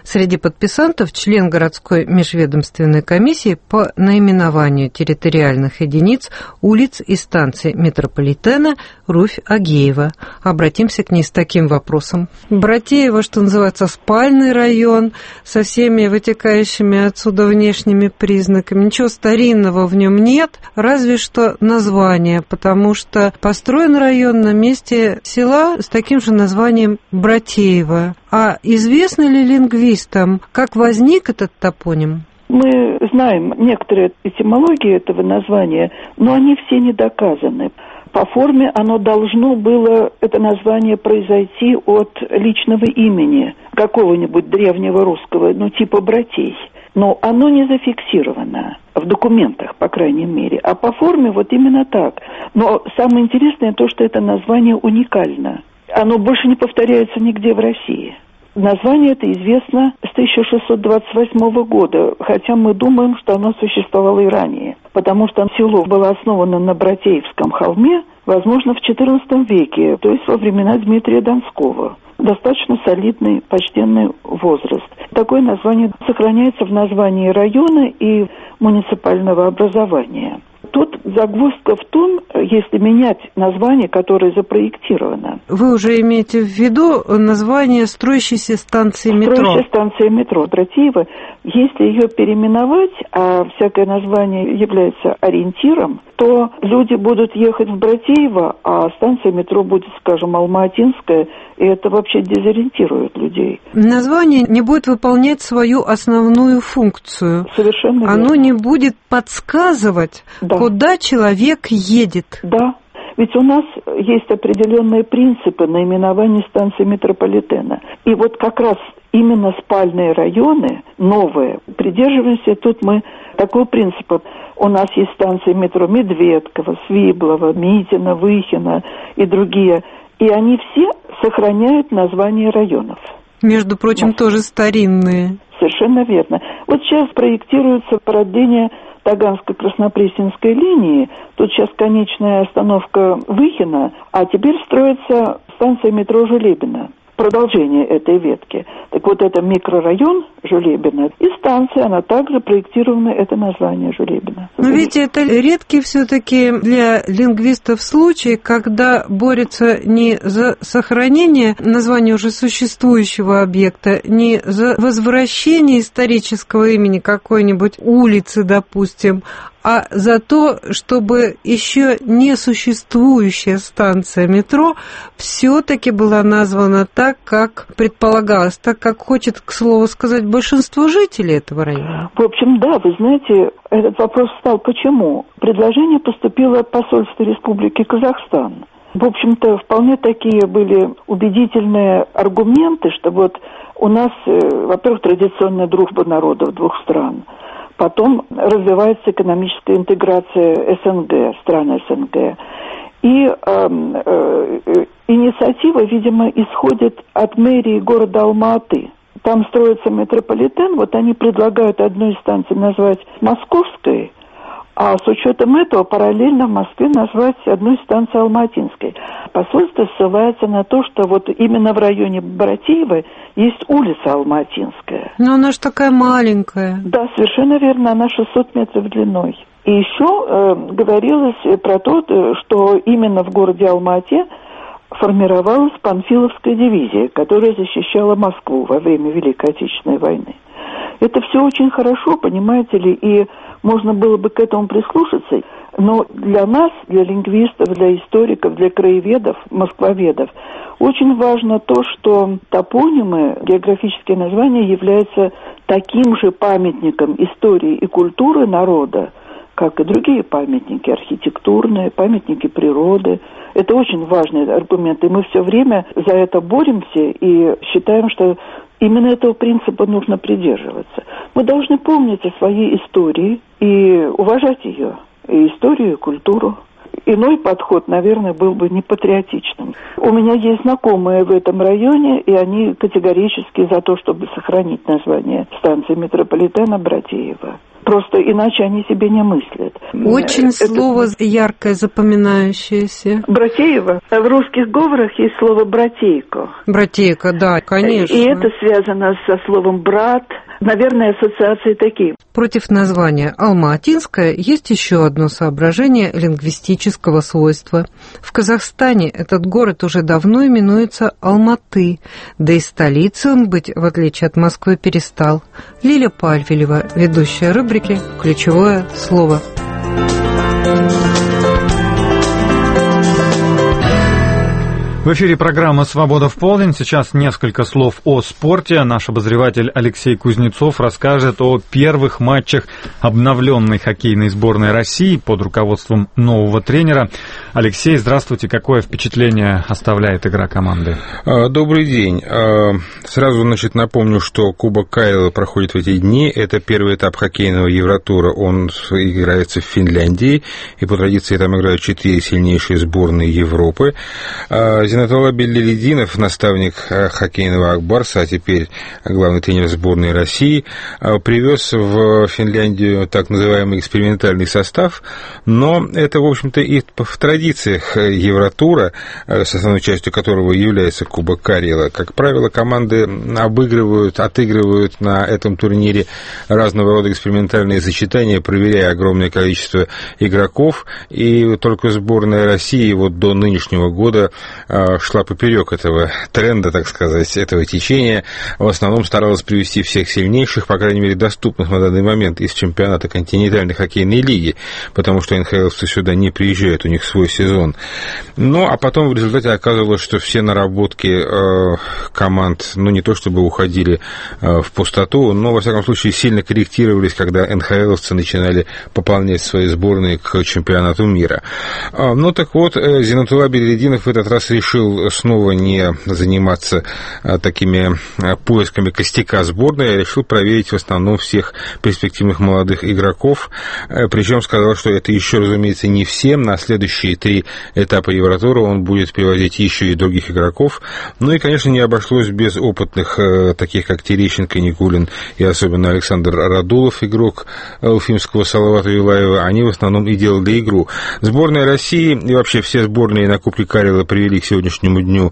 Среди подписантов член городской межведомственной комиссии по наименованию территориальных единиц, улиц и станций метрополитена Руфь Агеева. Обратимся к ней с таким вопросом. Братеево, что называется, спальный район, со всеми вытекающими отсюда внешними признаками. Ничего старинного в нем нет, разве что название, потому что построен район на месте села с таким же названием Братеево. А известно ли лингвистам, как возник этот топоним? Мы знаем некоторые этимологии этого названия, но они все не доказаны. По форме оно должно было, это название, произойти от личного имени какого-нибудь древнего русского, ну типа братей. Но оно не зафиксировано в документах, по крайней мере. А по форме вот именно так. Но самое интересное то, что это название уникально. Оно больше не повторяется нигде в России. Название это известно с тысяча шестьсот двадцать восьмого года, хотя мы думаем, что оно существовало и ранее, потому что село было основано на Братеевском холме, возможно, в четырнадцатом веке, то есть во времена Дмитрия Донского. Достаточно солидный, почтенный возраст. Такое название сохраняется в названии района и муниципального образования. Тут загвоздка в том, если менять название, которое запроектировано. Вы уже имеете в виду название строящейся станции метро? Строящая станция метро Братеево. Если ее переименовать, а всякое название является ориентиром, то люди будут ехать в Братеево, а станция метро будет, скажем, Алма-Атинская, и это вообще дезориентирует людей. Название не будет выполнять свою основную функцию. Совершенно верно. Оно не будет подсказывать, да, куда человек едет. Да. Ведь у нас есть определенные принципы наименования станции метрополитена. И вот как раз именно спальные районы, новые, придерживаемся тут мы такого принципа. У нас есть станции метро Медведково, Свиблово, Митино, Выхино и другие. И они все сохраняют названия районов. Между прочим, да, тоже старинные. Совершенно верно. Вот сейчас проектируется продление Таганско-Краснопресненской линии. Тут сейчас конечная остановка Выхино, а теперь строится станция метро Жулебино. Продолжение этой ветки. Так вот, это микрорайон Жулебино и станция, она также проектирована, это название Жулебино. Но ведь это редкий все-таки для лингвистов случай, когда борются не за сохранение названия уже существующего объекта, не за возвращение исторического имени какой-нибудь улицы, допустим, а за то, чтобы еще не существующая станция метро все-таки была названа так, как предполагалось, так, как хочет, к слову сказать, большинство жителей этого района. В общем, да, вы знаете, этот вопрос встал почему? Предложение поступило от посольства Республики Казахстан. В общем-то, вполне такие были убедительные аргументы, что вот у нас, во-первых, традиционная дружба народов двух стран. Потом развивается экономическая интеграция СНГ, стран СНГ. И э, э, инициатива, видимо, исходит от мэрии города Алма-Аты. Там строится метрополитен, вот они предлагают одну из станций назвать Московской, а с учетом этого параллельно в Москве назвать одну из станций Алма-Атинской. Посольство ссылается на то, что вот именно в районе Братеева есть улица Алма-Атинская. Но она же такая маленькая. Да, совершенно верно, она шестьсот метров длиной. И еще э, говорилось про то, что именно в городе Алма-Ате формировалась Панфиловская дивизия, которая защищала Москву во время Великой Отечественной войны. Это все очень хорошо, понимаете ли, и можно было бы к этому прислушаться, но для нас, для лингвистов, для историков, для краеведов, москвоведов, очень важно то, что топонимы, географические названия являются таким же памятником истории и культуры народа, как и другие памятники, архитектурные, памятники природы. Это очень важный аргумент, и мы все время за это боремся и считаем, что именно этого принципа нужно придерживаться. Мы должны помнить о своей истории и уважать ее, и историю, и культуру. Иной подход, наверное, был бы непатриотичным. У меня есть знакомые в этом районе, и они категорически за то, чтобы сохранить название станции метрополитена Братеево. Просто иначе они себе не мыслят. Очень Это... слово яркое, запоминающееся. Братеева. В русских говорах есть слово «братейко». Братейко, да, конечно. И это связано со словом «брат». Наверное, ассоциации такие. Против названия «Алма-Атинская» есть еще одно соображение лингвистического свойства. В Казахстане этот город уже давно именуется Алматы, да и столицей он быть, в отличие от Москвы, перестал. Лиля Пальвелева, ведущая рубрики «Ключевое слово». В эфире программа «Свобода в полдень». Сейчас несколько слов о спорте. Наш обозреватель Алексей Кузнецов расскажет о первых матчах обновленной хоккейной сборной России под руководством нового тренера. Алексей, здравствуйте. Какое впечатление оставляет игра команды? Добрый день. Сразу, значит, напомню, что Кубок Карелы проходит в эти дни. Это первый этап хоккейного Евротура. Он играется в Финляндии. И по традиции там играют четыре сильнейшие сборные Европы. Зинатулла Беллилидинов, наставник хоккейного Акбарса, а теперь главный тренер сборной России, привез в Финляндию так называемый экспериментальный состав, но это, в общем-то, и в традициях Евротура, с основной частью которого является Кубок Карелы. Как правило, команды обыгрывают, отыгрывают на этом турнире разного рода экспериментальные сочетания, проверяя огромное количество игроков, и только сборная России вот до нынешнего года шла поперек этого тренда, так сказать, этого течения. В основном старалась привести всех сильнейших, по крайней мере, доступных на данный момент из чемпионата континентальной хоккейной лиги, потому что эн ха эловцы сюда не приезжают, у них свой сезон. Ну, а потом в результате оказывалось, что все наработки э, команд, ну, не то чтобы уходили э, в пустоту, но, во всяком случае, сильно корректировались, когда эн ха эловцы начинали пополнять свои сборные к чемпионату мира. Э, ну, так вот, э, Зинатулла Беллилидинов в этот раз решил снова не заниматься а, такими а, поисками костяка сборной, а решил проверить в основном всех перспективных молодых игроков. А, причем сказал, что это еще, разумеется, не всем. На следующие три этапа Евротура он будет привозить еще и других игроков. Ну и, конечно, не обошлось без опытных, а, таких как Терещенко, Никулин и особенно Александр Радулов, игрок уфимского Салавата Юлаева. Они в основном и делали игру. Сборная России и вообще все сборные на Кубке Карелы привели к сегодняшнему дню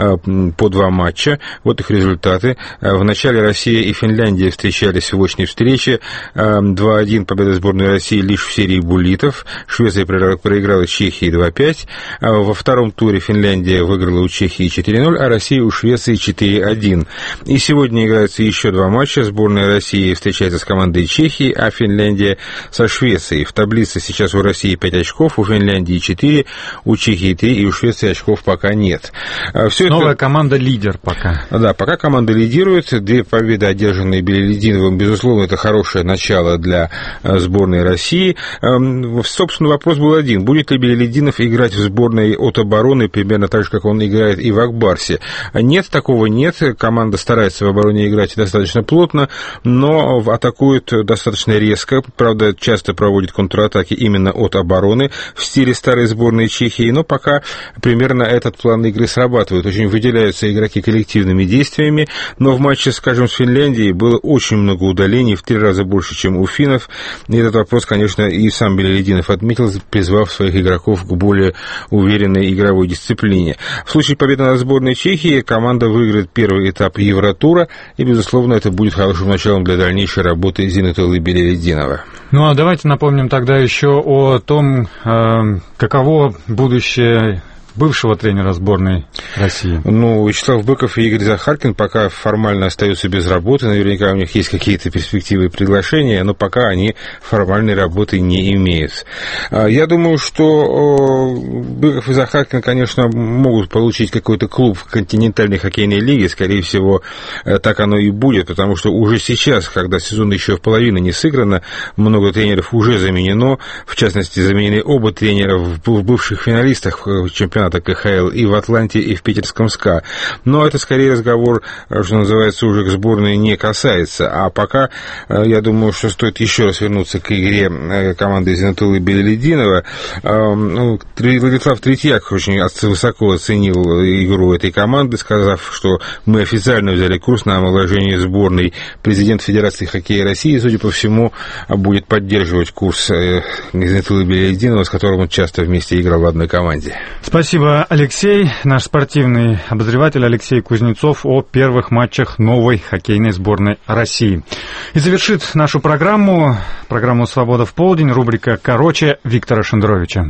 по два матча. Вот их результаты. В начале Россия и Финляндия встречались в очной встрече. два один победа сборной России лишь в серии буллитов. Швеция проиграла Чехии два пять. Во втором туре Финляндия выиграла у Чехии четыре ноль, а Россия у Швеции четыре один. И сегодня играются еще два матча. Сборная России встречается с командой Чехии, а Финляндия со Швецией. В таблице сейчас у России пять очков, у Финляндии четыре, у Чехии три и у Швеции очков пока нет. Все Новая это... команда лидер пока. Да, пока команда лидирует. Две победы, одержанные Беллилидиновым, безусловно, это хорошее начало для сборной России. Собственно, вопрос был один. Будет ли Беллилидинов играть в сборной от обороны примерно так же, как он играет и в Акбарсе? Нет, такого нет. Команда старается в обороне играть достаточно плотно, но атакует достаточно резко. Правда, часто проводит контратаки именно от обороны в стиле старой сборной Чехии, но пока примерно этот план игры срабатывает. Очень выделяются игроки коллективными действиями, но в матче, скажем, с Финляндией было очень много удалений, в три раза больше, чем у финнов. И этот вопрос, конечно, и сам Беллилидинов отметил, призвав своих игроков к более уверенной игровой дисциплине. В случае победы над сборной Чехии команда выиграет первый этап Евротура, и, безусловно, это будет хорошим началом для дальнейшей работы Зинатуллы Беллилидинова. Ну, а давайте напомним тогда еще о том, э, каково будущее бывшего тренера сборной России. Ну, Вячеслав Быков и Игорь Захаркин пока формально остаются без работы. Наверняка у них есть какие-то перспективы и приглашения, но пока они формальной работы не имеют. Я думаю, что Быков и Захаркин, конечно, могут получить какой-то клуб в континентальной хоккейной лиге. Скорее всего, так оно и будет, потому что уже сейчас, когда сезон еще в половину не сыграно, много тренеров уже заменено. В частности, заменены оба тренера в бывших финалистах чемпионата Сената ка ха эл и в Атланте, и в питерском СКА. Но это скорее разговор, что называется, уже к сборной не касается. А пока, я думаю, что стоит еще раз вернуться к игре команды Зинатуллы Белялетдинова. Ну, Владислав Третьяк очень высоко оценил игру этой команды, сказав, что мы официально взяли курс на омоложение сборной. Президент Федерации хоккея России, судя по всему, будет поддерживать курс Зинатуллы Белялетдинова, с которым он часто вместе играл в одной команде. Спасибо, Алексей. Наш спортивный обозреватель Алексей Кузнецов о первых матчах новой хоккейной сборной России. И завершит нашу программу, программу «Свобода в полдень», рубрика «Короче» Виктора Шендеровича.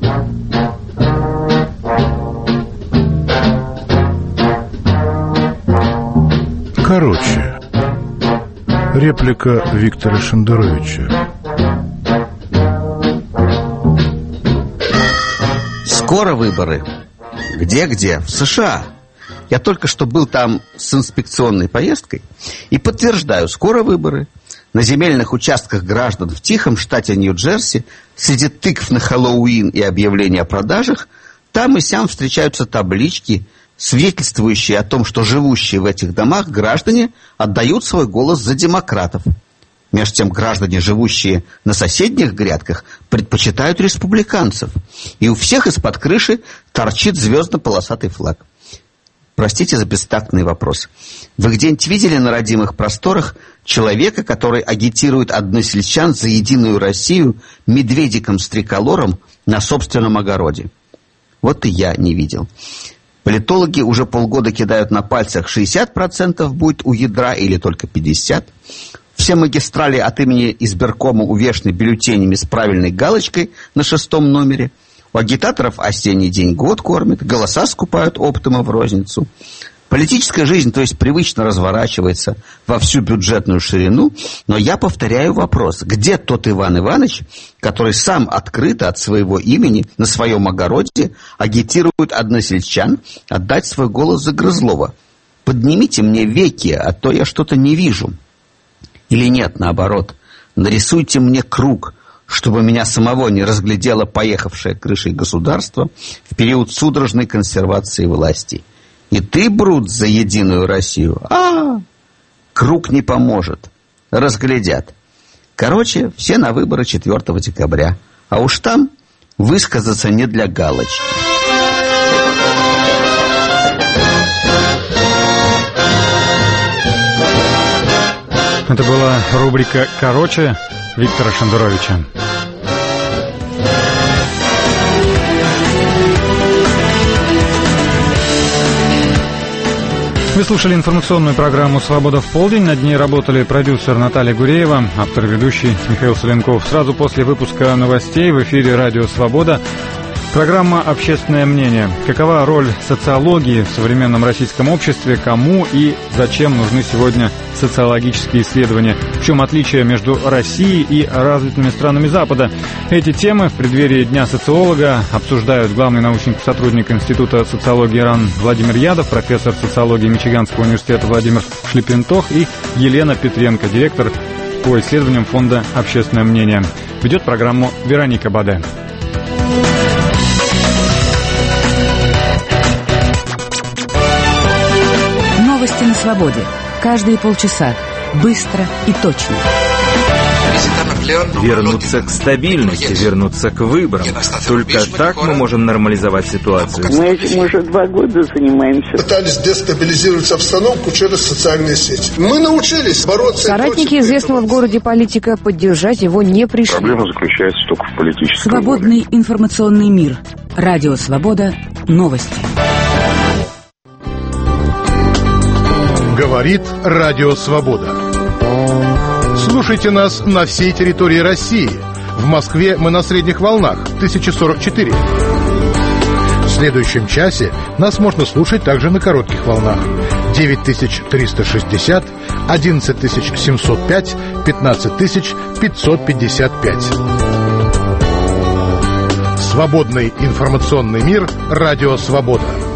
Короче. Реплика Виктора Шендеровича. Скоро выборы. Где-где? В США. Я только что был там с инспекционной поездкой и подтверждаю, скоро выборы. На земельных участках граждан в тихом штате Нью-Джерси среди тыкв на Хэллоуин и объявлений о продажах там и сям встречаются таблички, свидетельствующие о том, что живущие в этих домах граждане отдают свой голос за демократов. Между тем граждане, живущие на соседних грядках, предпочитают республиканцев. И у всех из-под крыши торчит звездно-полосатый флаг. Простите за бестактный вопрос. Вы где-нибудь видели на родимых просторах человека, который агитирует односельчан за Единую Россию медведиком-стреколором на собственном огороде? Вот и я не видел. Политологи уже полгода кидают на пальцах шестьдесят процентов будет у ядра или только пятьдесят процентов. Все магистрали от имени избиркома увешаны бюллетенями с правильной галочкой на шестом номере. У агитаторов осенний день год кормят, голоса скупают оптом и в розницу. Политическая жизнь, то есть, привычно разворачивается во всю бюджетную ширину, но я повторяю вопрос. Где тот Иван Иванович, который сам открыто от своего имени на своем огороде агитирует односельчан отдать свой голос за Грызлова? Поднимите мне веки, а то я что-то не вижу. Или нет, наоборот, нарисуйте мне круг, чтобы меня самого не разглядело поехавшее крышей государство в период судорожной консервации власти. И ты, Брут, за Единую Россию? А, круг не поможет. Разглядят. Короче, все на выборы четвёртого декабря. А уж там высказаться не для галочки. Это была рубрика «Короче» Виктора Шендеровича. Вы слушали информационную программу «Свобода в полдень». Над ней работали продюсер Наталья Гуреева, автор и ведущий Михаил Соленков. Сразу после выпуска новостей в эфире «Радио Свобода» программа «Общественное мнение». Какова роль социологии в современном российском обществе, кому и зачем нужны сегодня социологические исследования? В чем отличие между Россией и развитыми странами Запада? Эти темы в преддверии Дня социолога обсуждают главный научный сотрудник Института социологии РАН Владимир Ядов, профессор социологии Мичиганского университета Владимир Шлепентох и Елена Петренко, директор по исследованиям фонда «Общественное мнение». Ведет программу Вероника Баде. Новости на свободе. Каждые полчаса. Быстро и точно. Вернуться к стабильности, вернуться к выборам. Только так мы можем нормализовать ситуацию. Мы этим уже два года занимаемся. Пытались дестабилизировать обстановку через социальные сети. Мы научились бороться. Соратники известного в городе политика поддержать его не пришли. Проблема заключается только в политической Свободный воле. Информационный мир. Радио Свобода. Новости. Говорит Радио Свобода. Слушайте нас на всей территории России. В Москве мы на средних волнах тысяча сорок четыре. В следующем часе нас можно слушать также на коротких волнах девять тысяч триста шестьдесят, одиннадцать тысяч семьсот пять, пятнадцать тысяч пятьсот пятьдесят пять. Свободный информационный мир. Радио Свобода.